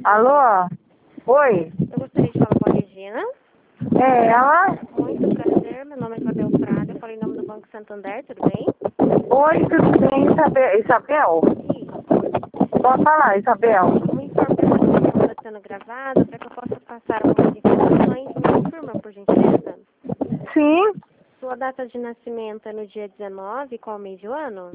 Alô? Oi? Eu gostaria de falar com a Regina. É ela? Muito prazer, meu nome é Isabel Prada, eu falei em nome do Banco Santander, tudo bem? Oi, tudo bem, Isabel? Sim. Pode falar, Isabel. Me informe que essa ligação está sendo gravada para que eu possa passar algumas informações. Me confirma, por gentileza? Sim, Sua data de nascimento é no dia 19, qual mês do ano?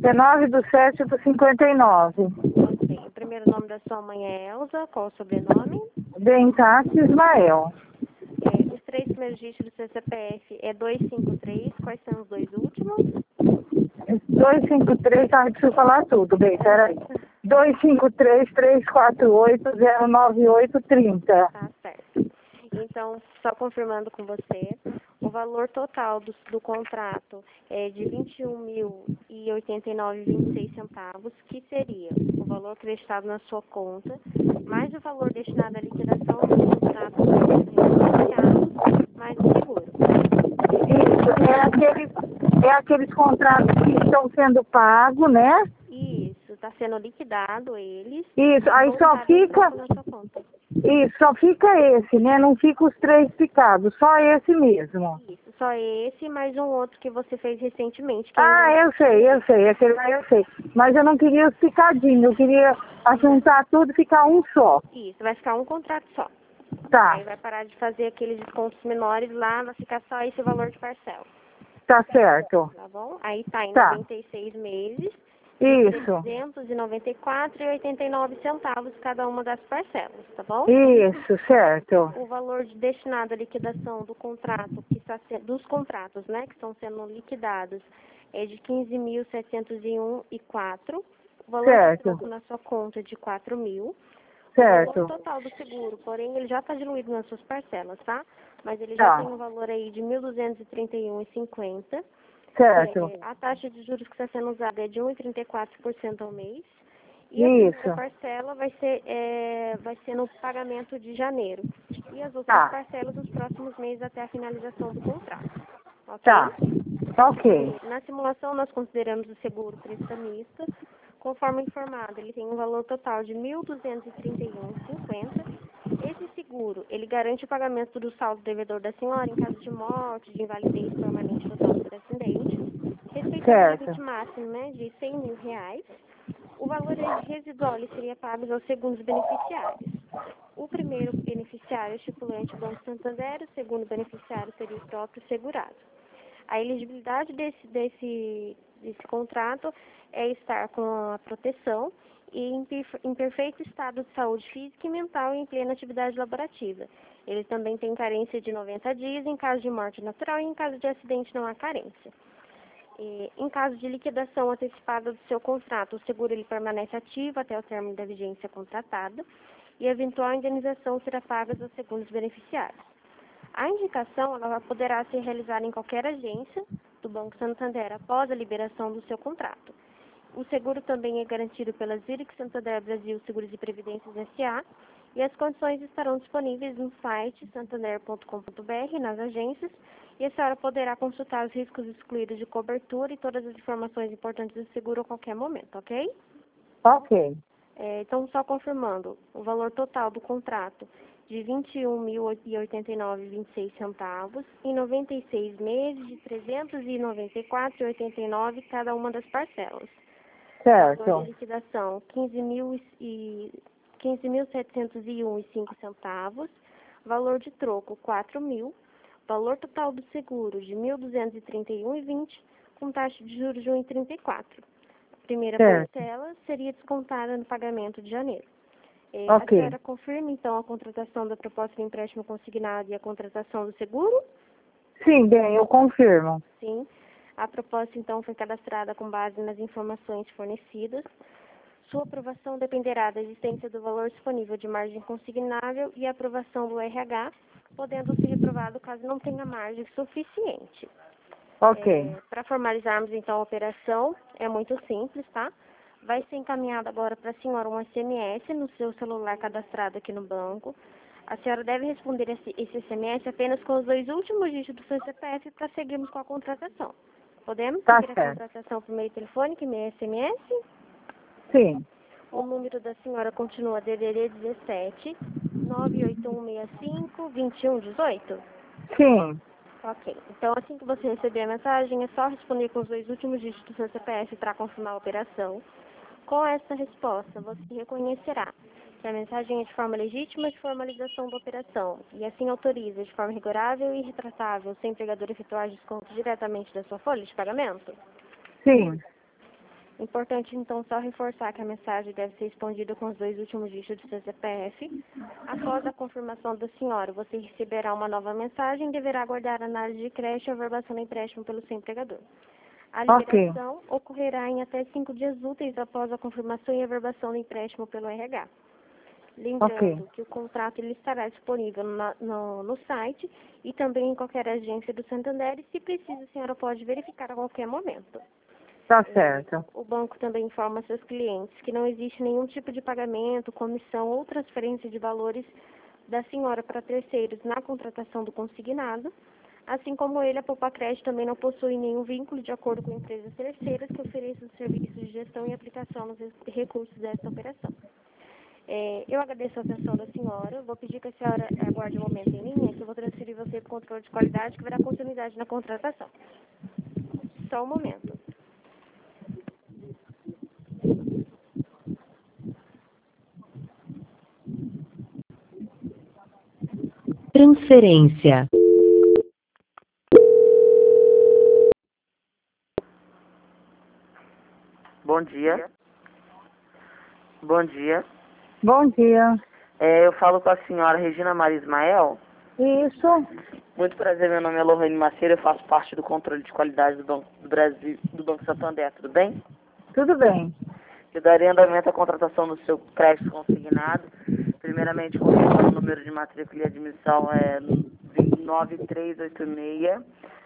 19/7/59. Ok. O primeiro nome da sua mãe é Elza, qual o sobrenome? Bentati Ismael. Os três primeiros dígitos do seu CPF é 253, quais são os dois últimos? 253, deixa eu falar tudo, bem, peraí. 253-348-09830. Tá certo. Então, só confirmando com você, o valor total do contrato é de R$ 21.089,26, que seria o valor acreditado na sua conta, mais o valor destinado à liquidação dos contratos iniciados, mais o seguro. Isso, é aqueles contratos que estão sendo pagos, né? Isso, está sendo liquidado eles Isso, e aí vão só estar em fica, troco na sua conta. isso, só fica esse, né? Não fica os 3 picados, só esse mesmo. Isso, só esse, mais um outro que você fez recentemente. Que Ah, ainda eu sei, aquele lá eu sei. Mas eu não queria os picadinhos, eu queria ajuntar tudo e ficar um só. Isso, vai ficar um contrato só. Tá, Aí vai parar de fazer aqueles descontos menores lá, vai ficar só esse valor de parcela, tá certo. tá bom? Aí tá em Tá, 96 meses, isso, R$ 394,89 cada uma das parcelas, tá bom? isso, certo, O valor destinado à liquidação do contrato, dos contratos, né, que estão sendo liquidados, é de 15.701,04. O valor de certo, troco na sua conta é de 4.000. O valor certo, total do seguro, porém, ele já está diluído nas suas parcelas, tá? Mas ele já tá, tem um valor aí de 1.231,50. certo, A taxa de juros que está sendo usada é de 1,34% ao mês. E a primeira isso, parcela vai ser no pagamento de janeiro. E as outras tá, parcelas nos próximos meses até a finalização do contrato. Ok? tá, ok, Na simulação, nós consideramos o seguro prestamista. Conforme informado, ele tem um valor total de R$ 1.231,50. Esse seguro, ele garante o pagamento do saldo devedor da senhora em caso de morte, de invalidez permanente total por acidente, respeitando o certo, limite máximo, né, de R$ 100.000. O valor residual ele seria pago aos segundos beneficiários. O primeiro beneficiário é o estipulante Banco Santander, o segundo beneficiário seria o próprio segurado. A elegibilidade desse contrato é estar com a proteção e em perfeito estado de saúde física e mental e em plena atividade laborativa. Ele também tem carência de 90 dias em caso de morte natural e em caso de acidente não há carência. Em caso de liquidação antecipada do seu contrato, o seguro ele permanece ativo até o término da vigência contratada e a eventual indenização será paga aos segundos beneficiários. A indicação ela poderá ser realizada em qualquer agência do Banco Santander após a liberação do seu contrato. O seguro também é garantido pela Zurich Santander Brasil Seguros e Previdências S.A. e as condições estarão disponíveis no site santander.com.br, nas agências, e a senhora poderá consultar os riscos excluídos de cobertura e todas as informações importantes do seguro a qualquer momento, ok? ok, Então, só confirmando, o valor total do contrato de R$ 21.089,26 em 96 meses de R$ 394,89 cada uma das parcelas. Valor de certo, liquidação, R$ 15.701,05. Valor de troco, 4.000. Valor total do seguro, de R$ 1.231,20, com taxa de juros de 1,34. A primeira certo, parcela seria descontada no pagamento de janeiro. A ok. senhora confirma, então, a contratação da proposta de empréstimo consignado e a contratação do seguro? Sim, bem, eu confirmo. Sim. A proposta, então, foi cadastrada com base nas informações fornecidas. Sua aprovação dependerá da existência do valor disponível de margem consignável e a aprovação do RH, podendo ser reprovado caso não tenha margem suficiente. Ok, Para formalizarmos, então, a operação, é muito simples, tá? Vai ser encaminhado agora para a senhora um SMS no seu celular cadastrado aqui no banco. A senhora deve responder esse SMS apenas com os 2 últimos dígitos do seu CPF para seguirmos com a contratação. Podemos tá seguir a certo. contratação por meio telefônico e meio SMS? Sim, O número da senhora continua DDD 17 98165 2118? Sim. Ok. Então, assim que você receber a mensagem, é só responder com os 2 últimos dígitos do seu CPF para confirmar a operação. Com essa resposta, você reconhecerá que a mensagem é de forma legítima de formalização da operação e assim autoriza de forma rigorável e retratável o seu empregador efetuar desconto diretamente da sua folha de pagamento. Sim. Importante, então, só reforçar que a mensagem deve ser respondida com os 2 últimos dígitos do seu CPF. Após a confirmação da senhora, você receberá uma nova mensagem e deverá aguardar a análise de crédito e a averbação do empréstimo pelo seu empregador. A Ok. liberação ocorrerá em até 5 dias úteis após a confirmação e averbação do empréstimo pelo RH. Lembrando que o contrato ele estará disponível no site e também em qualquer agência do Santander e, se precisa, a senhora pode verificar a qualquer momento. Tá certo. O banco também informa seus clientes que não existe nenhum tipo de pagamento, comissão ou transferência de valores da senhora para terceiros na contratação do consignado, assim como ele, a Poupacred também não possui nenhum vínculo de acordo com empresas terceiras que ofereçam serviços de gestão e aplicação nos recursos desta operação. Eu agradeço a atenção da senhora, vou pedir que a senhora aguarde um momento em linha, que eu vou transferir você para o controle de qualidade, que verá continuidade na contratação. Só um momento. Transferência. Bom dia. Bom dia. Bom dia. Eu falo com a senhora Regina Maria Ismael. Isso. Muito prazer, meu nome é Lohane Maceira, eu faço parte do controle de qualidade do Banco do Brasil, do Banco Santander, tudo bem? Tudo bem. Eu darei andamento à contratação do seu crédito consignado. Primeiramente, confirmando o número de matrícula e admissão é 9386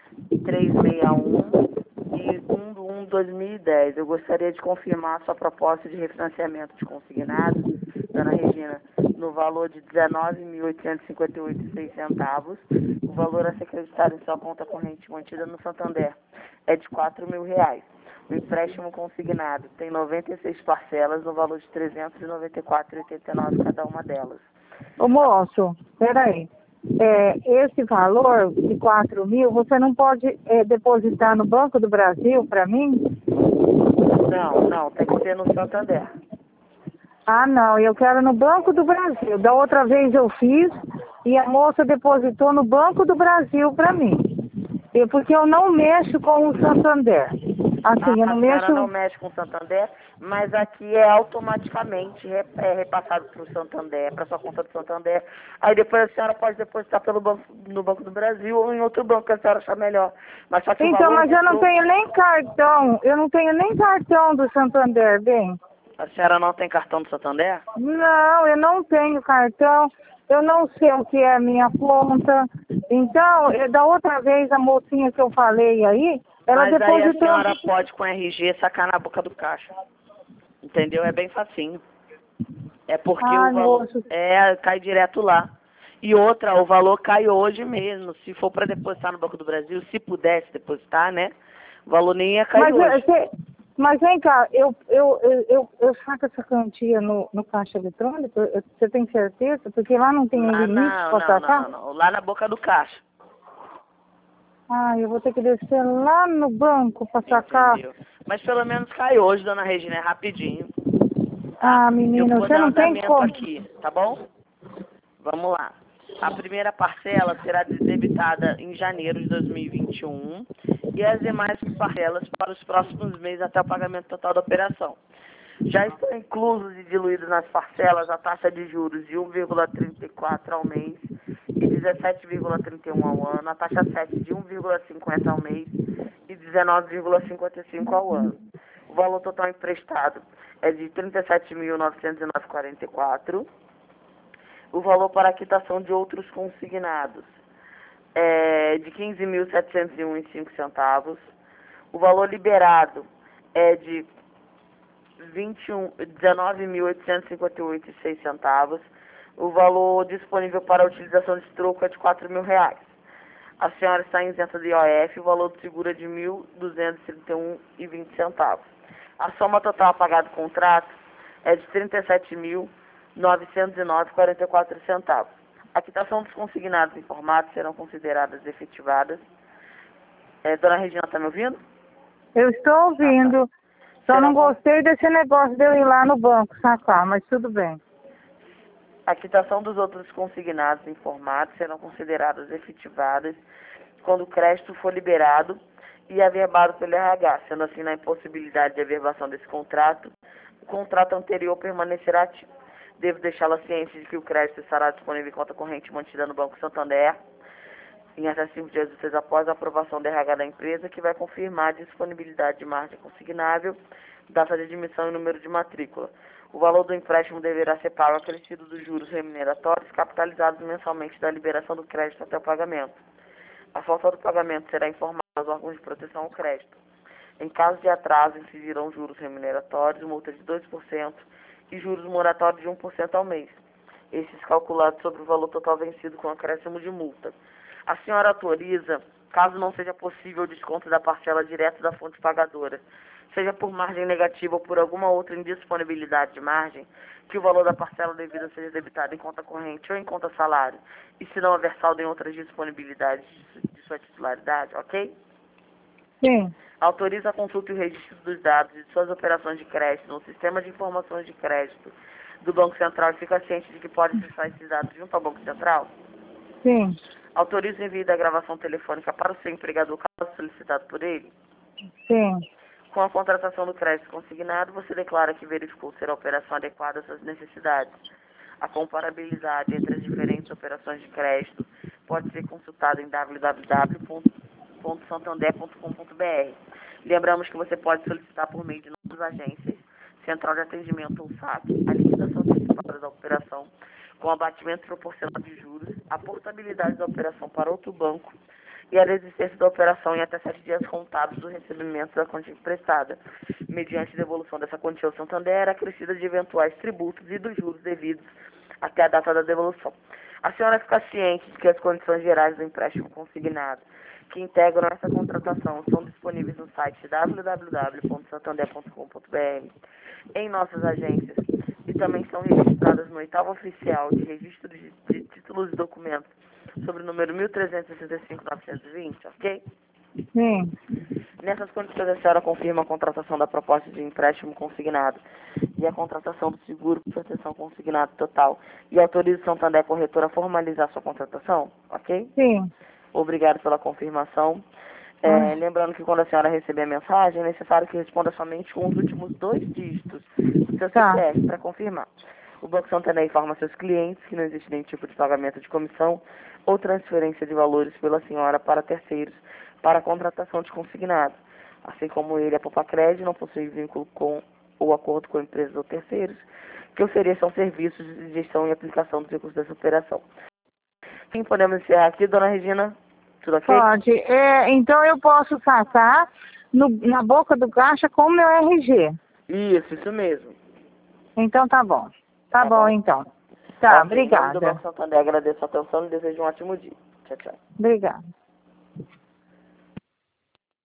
361 e 1/1/2010. Eu gostaria de confirmar a sua proposta de refinanciamento de consignado, dona Regina, no valor de R$ 19.858,06. O valor a ser acreditado em sua conta corrente mantida no Santander é de R$ 4.000. O empréstimo consignado tem 96 parcelas no valor de R$ 394,89 cada uma delas. Ô moço, peraí. Esse valor de 4.000, você não pode depositar no Banco do Brasil para mim? Não, tem que ser no Santander. Ah, não, eu quero no Banco do Brasil. Da outra vez eu fiz e a moça depositou no Banco do Brasil para mim. Porque eu não mexo com o Santander. Assim, eu não A mexo... senhora não mexe com o Santander, mas aqui é automaticamente repassado para o Santander, para sua conta do Santander. Aí depois a senhora pode depositar no Banco do Brasil ou em outro banco que a senhora achar melhor. Mas só que o Então, valor mas eu não tenho nem cartão. Eu não tenho nem cartão do Santander, bem. A senhora não tem cartão do Santander? Não, eu não tenho cartão. Eu não sei o que é a minha conta. Então, da outra vez, a mocinha que eu falei aí, ela Mas aí a depositou... senhora pode com RG sacar na boca do caixa. Entendeu? É bem facinho. É porque Ai, o valor moço. cai direto lá. E outra, o valor cai hoje mesmo. Se for para depositar no Banco do Brasil, se pudesse depositar, né? O valor nem ia cair hoje. Mas vem cá, eu saco essa quantia no caixa eletrônico? Você tem certeza? Porque lá não tem limite para sacar? Não. Lá na boca do caixa. Ah, eu vou ter que descer lá no banco para sacar. Entendeu? Mas pelo menos cai hoje, dona Regina, é rapidinho. Tá? Ah, menina, Eu vou você dar não tem andamento como. aqui, tá bom? Vamos lá. A primeira parcela será debitada em janeiro de 2021 e as demais parcelas para os próximos meses até o pagamento total da operação. Já estão inclusos e diluídos nas parcelas a taxa de juros de 1,34 ao mês e 17,31 ao ano, a taxa 7 de 1,50 ao mês e 19,55 ao ano. O valor total emprestado é de R$ 37.909,44. O valor para a quitação de outros consignados é de R$ 15.701,05. O valor liberado é de R$ 19.858,06. O valor disponível para a utilização de troco é de R$ 4.000. A senhora está isenta de IOF, o valor do seguro é de R$ 1.231,20. A soma total a pagar do contrato é de R$ 37.909,44. A quitação dos consignados informados serão consideradas efetivadas. Dona Regina, está me ouvindo? Eu estou ouvindo. Só não gostei desse negócio de eu ir lá no banco sacar, mas tudo bem. A quitação dos outros consignados informados serão consideradas efetivadas quando o crédito for liberado e averbado pelo RH, sendo assim na impossibilidade de averbação desse contrato, o contrato anterior permanecerá ativo. Devo deixá-la ciente de que o crédito estará disponível em conta corrente mantida no Banco Santander em até 5 dias úteis após a aprovação do RH da empresa, que vai confirmar a disponibilidade de margem consignável, data de admissão e número de matrícula. O valor do empréstimo deverá ser pago acrescido dos juros remuneratórios capitalizados mensalmente da liberação do crédito até o pagamento. A falta do pagamento será informada aos órgãos de proteção ao crédito. Em caso de atraso, incidirão juros remuneratórios, multa de 2% e juros moratórios de 1% ao mês. Esses calculados sobre o valor total vencido com acréscimo de multa. A senhora autoriza, caso não seja possível o desconto da parcela direto da fonte pagadora, seja por margem negativa ou por alguma outra indisponibilidade de margem, que o valor da parcela devida seja debitado em conta corrente ou em conta salário, e se não houver saldo em outras disponibilidades de sua titularidade, ok? Sim. Autoriza a consulta e o registro dos dados de suas operações de crédito no sistema de informações de crédito do Banco Central e fica ciente de que pode acessar esses dados junto ao Banco Central? Sim. Autoriza o envio da gravação telefônica para o seu empregador caso solicitado por ele? Sim. Com a contratação do crédito consignado, você declara que verificou ser a operação adequada às suas necessidades. A comparabilidade entre as diferentes operações de crédito pode ser consultada em www.santander.com.br. Lembramos que você pode solicitar por meio de nossas agências, Central de Atendimento ou SAC, a liquidação antecipada da operação com abatimento proporcional de juros, a portabilidade da operação para outro banco e a desistência da operação em até 7 dias contados do recebimento da quantia emprestada, mediante devolução dessa quantia ao Santander, acrescida de eventuais tributos e dos juros devidos até a data da devolução. A senhora fica ciente de que as condições gerais do empréstimo consignado que integram essa contratação estão disponíveis no site www.santander.com.br, em nossas agências, e também são registradas no 8º Oficial de Registro de Títulos e Documentos sobre o número 1365-920, ok? Sim. Nessas condições, a senhora confirma a contratação da proposta de empréstimo consignado e a contratação do seguro por proteção consignado total e autoriza o Santander Corretor a formalizar sua contratação, ok? Sim. Obrigado pela confirmação. Lembrando que quando a senhora receber a mensagem, é necessário que responda somente com os últimos 2 dígitos do seu CPF para confirmar. O Banco Santander informa seus clientes que não existe nenhum tipo de pagamento de comissão ou transferência de valores pela senhora para terceiros para a contratação de consignado. Assim como ele, a Popacred não possui vínculo com ou acordo com empresas ou terceiros, que ofereçam serviços de gestão e aplicação dos recursos dessa operação. Sim, podemos encerrar aqui, dona Regina? Tudo ok? Pode. Então eu posso sacar na boca do caixa com o meu RG. Isso mesmo. Então tá bom. Tá bom, então. Tá, Em nome do obrigada. Banco Santander, agradeço a atenção e desejo um ótimo dia. Tchau, tchau. Obrigada.